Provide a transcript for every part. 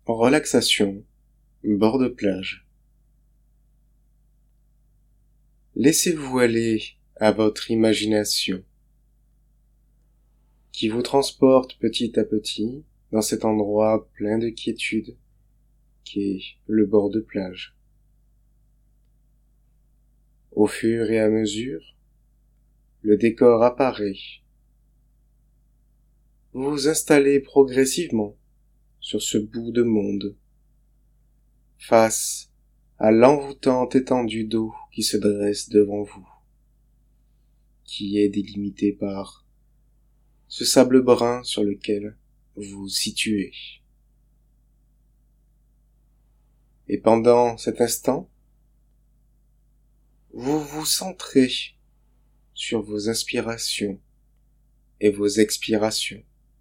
Relaxation, bord de plage. Laissez-vous aller à votre imagination, qui vous transporte petit à petit dans cet endroit plein de quiétude qu'est le bord de plage. Au fur et à mesure, le décor apparaît. Vous vous installez progressivement sur ce bout de monde, face à l'envoûtante étendue d'eau qui se dresse devant vous, qui est délimitée par ce sable brun sur lequel vous vous situez. Et pendant cet instant, vous vous centrez sur vos inspirations et vos expirations,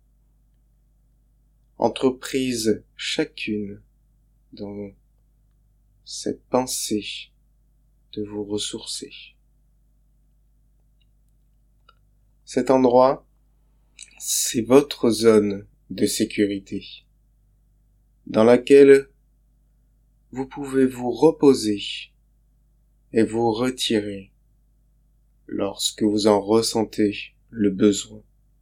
entreprises chacune dans cette pensée de vous ressourcer. Cet endroit, c'est votre zone de sécurité, dans laquelle vous pouvez vous reposer et vous retirer lorsque vous en ressentez le besoin.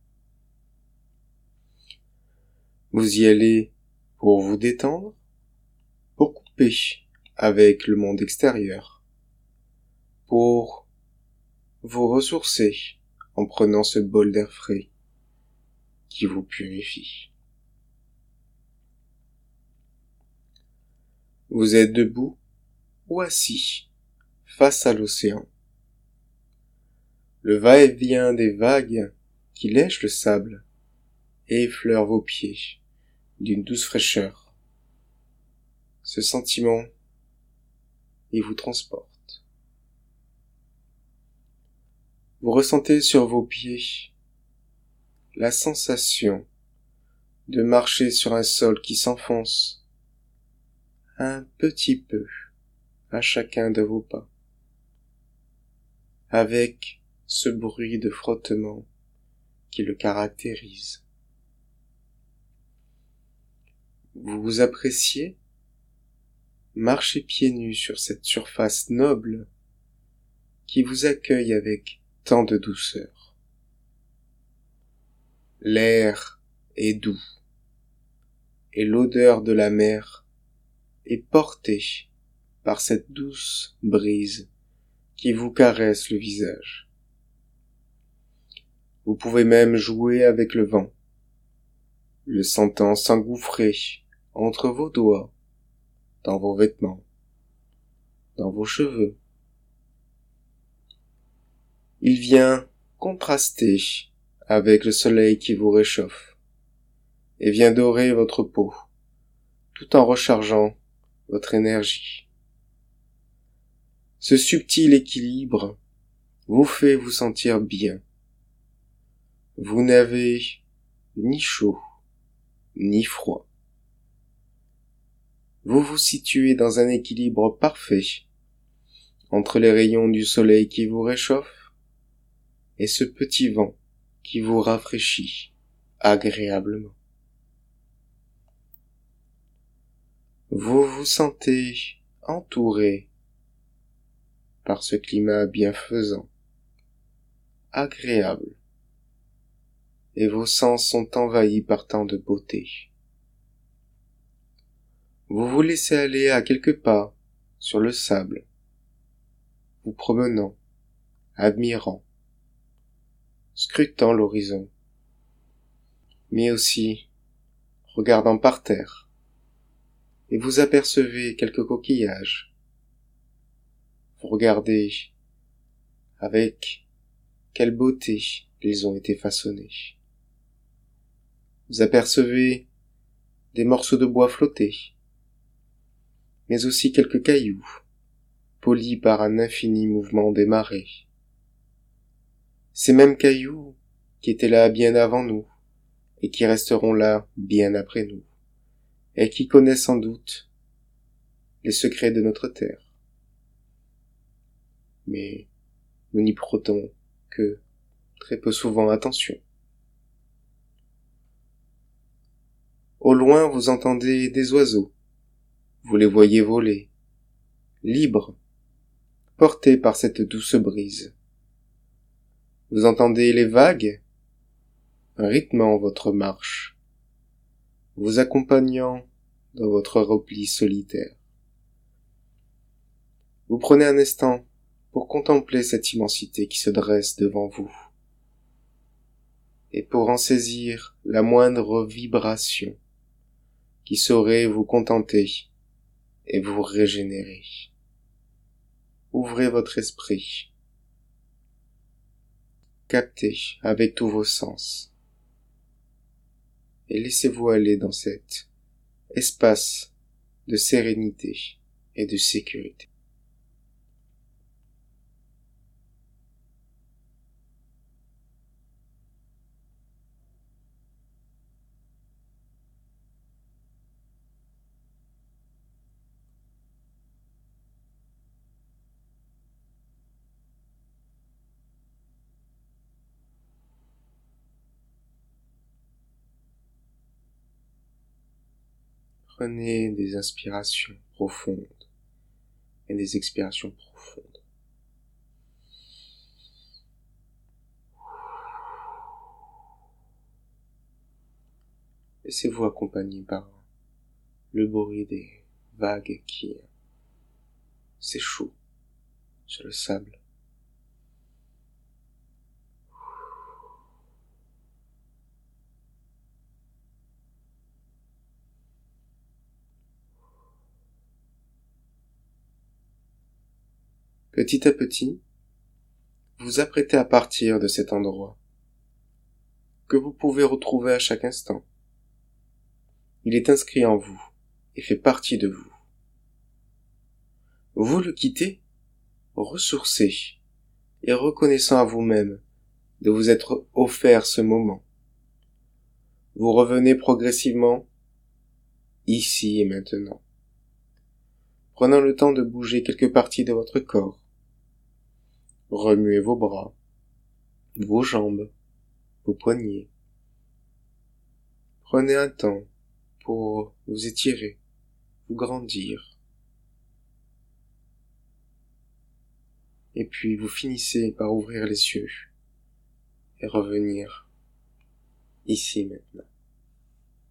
Vous y allez pour vous détendre, pour couper avec le monde extérieur, pour vous ressourcer en prenant ce bol d'air frais qui vous purifie. Vous êtes debout ou assis face à l'océan. Le va-et-vient des vagues qui lèchent le sable et effleurent vos pieds d'une douce fraîcheur. Ce sentiment, il vous transporte. Vous ressentez sur vos pieds la sensation de marcher sur un sol qui s'enfonce un petit peu à chacun de vos pas, avec ce bruit de frottement qui le caractérise. Vous vous appréciez marcher pieds nus sur cette surface noble qui vous accueille avec tant de douceur. L'air est doux et l'odeur de la mer est portée par cette douce brise qui vous caresse le visage. Vous pouvez même jouer avec le vent, le sentant s'engouffrer entre vos doigts, dans vos vêtements, dans vos cheveux. Il vient contraster avec le soleil qui vous réchauffe et vient dorer votre peau, tout en rechargeant votre énergie. Ce subtil équilibre vous fait vous sentir bien. Vous n'avez ni chaud, ni froid. Vous vous situez dans un équilibre parfait entre les rayons du soleil qui vous réchauffent et ce petit vent qui vous rafraîchit agréablement. Vous vous sentez entouré par ce climat bienfaisant, agréable, et vos sens sont envahis par tant de beauté. Vous vous laissez aller à quelques pas sur le sable, vous promenant, admirant, scrutant l'horizon, mais aussi regardant par terre, et vous apercevez quelques coquillages. Vous regardez avec quelle beauté ils ont été façonnés. Vous apercevez des morceaux de bois flottés, mais aussi quelques cailloux, polis par un infini mouvement des marées. Ces mêmes cailloux qui étaient là bien avant nous, et qui resteront là bien après nous, et qui connaissent sans doute les secrets de notre terre. Mais nous n'y prêtons que très peu souvent attention. Au loin, vous entendez des oiseaux. Vous les voyez voler, libres, portés par cette douce brise. Vous entendez les vagues, rythmant votre marche, vous accompagnant dans votre repli solitaire. Vous prenez un instant pour contempler cette immensité qui se dresse devant vous, et pour en saisir la moindre vibration qui saurait vous contenter et vous régénérer. Ouvrez votre esprit, captez avec tous vos sens, et laissez-vous aller dans cet espace de sérénité et de sécurité. Prenez des inspirations profondes et des expirations profondes. Laissez-vous accompagner par le bruit des vagues qui s'échouent sur le sable. Petit à petit, vous vous apprêtez à partir de cet endroit, que vous pouvez retrouver à chaque instant. Il est inscrit en vous et fait partie de vous. Vous le quittez, ressourcé et reconnaissant à vous-même de vous être offert ce moment. Vous revenez progressivement, ici et maintenant, prenant le temps de bouger quelques parties de votre corps. Remuez vos bras, vos jambes, vos poignets. Prenez un temps pour vous étirer, vous grandir. Et puis vous finissez par ouvrir les yeux et revenir ici maintenant.